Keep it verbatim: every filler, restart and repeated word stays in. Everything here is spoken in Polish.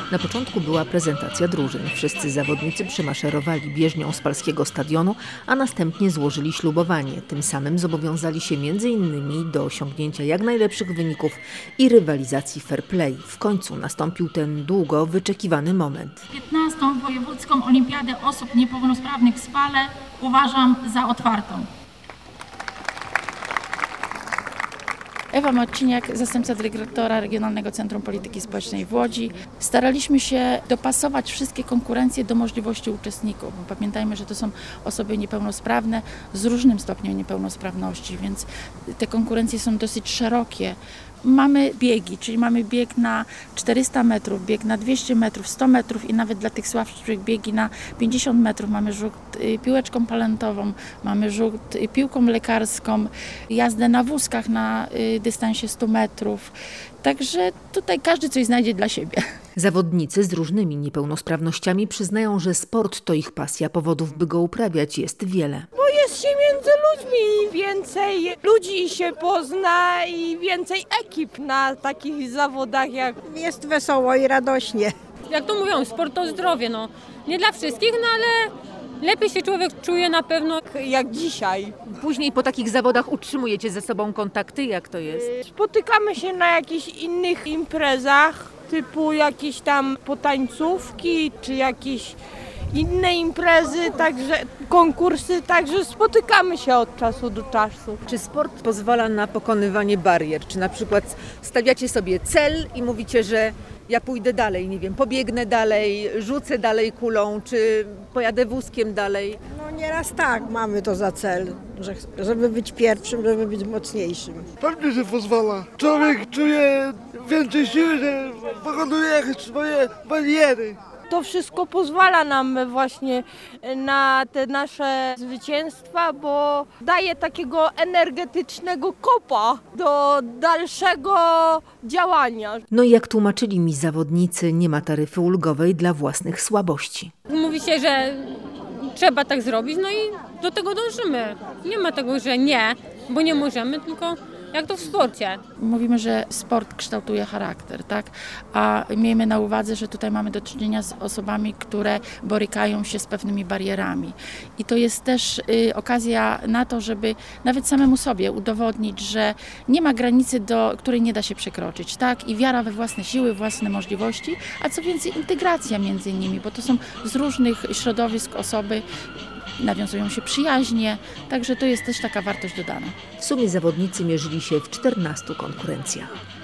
Na początku była prezentacja drużyn. Wszyscy zawodnicy przymaszerowali bieżnią z Palskiego Stadionu, a następnie złożyli ślubowanie. Tym samym zobowiązali się między innymi do osiągnięcia jak najlepszych wyników i rywalizacji fair play. W końcu nastąpił ten długo wyczekiwany moment. piętnastą Wojewódzką Olimpiadę Osób Niepełnosprawnych w Spale uważam za otwartą. Ewa Marciniak, zastępca dyrektora Regionalnego Centrum Polityki Społecznej w Łodzi. Staraliśmy się dopasować wszystkie konkurencje do możliwości uczestników. Bo pamiętajmy, że to są osoby niepełnosprawne z różnym stopniem niepełnosprawności, więc te konkurencje są dosyć szerokie. Mamy biegi, czyli mamy bieg na czterysta metrów, bieg na dwieście metrów, sto metrów i nawet dla tych słabszych biegi na pięćdziesiąt metrów. Mamy rzut piłeczką palentową, mamy rzut piłką lekarską, jazdę na wózkach na dystansie stu metrów. Także tutaj każdy coś znajdzie dla siebie. Zawodnicy z różnymi niepełnosprawnościami przyznają, że sport to ich pasja. Powodów, by go uprawiać, jest wiele. Bo jest się między ludźmi, więcej ludzi się pozna i więcej ekip na takich zawodach jak... Jest wesoło i radośnie. Jak to mówią, sport to zdrowie, no. Nie dla wszystkich, no ale lepiej się człowiek czuje na pewno. Jak dzisiaj. Później po takich zawodach utrzymujecie ze sobą kontakty? Jak to jest? Spotykamy się na jakichś innych imprezach, typu jakieś tam potańcówki, czy jakieś inne imprezy, także konkursy, także spotykamy się od czasu do czasu. Czy sport pozwala na pokonywanie barier? Czy na przykład stawiacie sobie cel i mówicie, że ja pójdę dalej, nie wiem, pobiegnę dalej, rzucę dalej kulą, czy pojadę wózkiem dalej? No nieraz tak, mamy to za cel, że, żeby być pierwszym, żeby być mocniejszym. Pewnie, że pozwala. Człowiek czuje więcej siły, że pokonuje swoje bariery. To wszystko pozwala nam właśnie na te nasze zwycięstwa, bo daje takiego energetycznego kopa do dalszego działania. No i jak tłumaczyli mi zawodnicy, nie ma taryfy ulgowej dla własnych słabości. Mówi się, że trzeba tak zrobić, no i do tego dążymy. Nie ma tego, że nie, bo nie możemy, tylko jak to w sporcie. Mówimy, że sport kształtuje charakter, tak? A miejmy na uwadze, że tutaj mamy do czynienia z osobami, które borykają się z pewnymi barierami. I to jest też y, okazja na to, żeby nawet samemu sobie udowodnić, że nie ma granicy, do której nie da się przekroczyć, tak? I wiara we własne siły, własne możliwości, a co więcej integracja między nimi, bo to są z różnych środowisk osoby, nawiązują się przyjaźnie, także to jest też taka wartość dodana. W sumie zawodnicy mierzyli się w czternastu konkurencjach.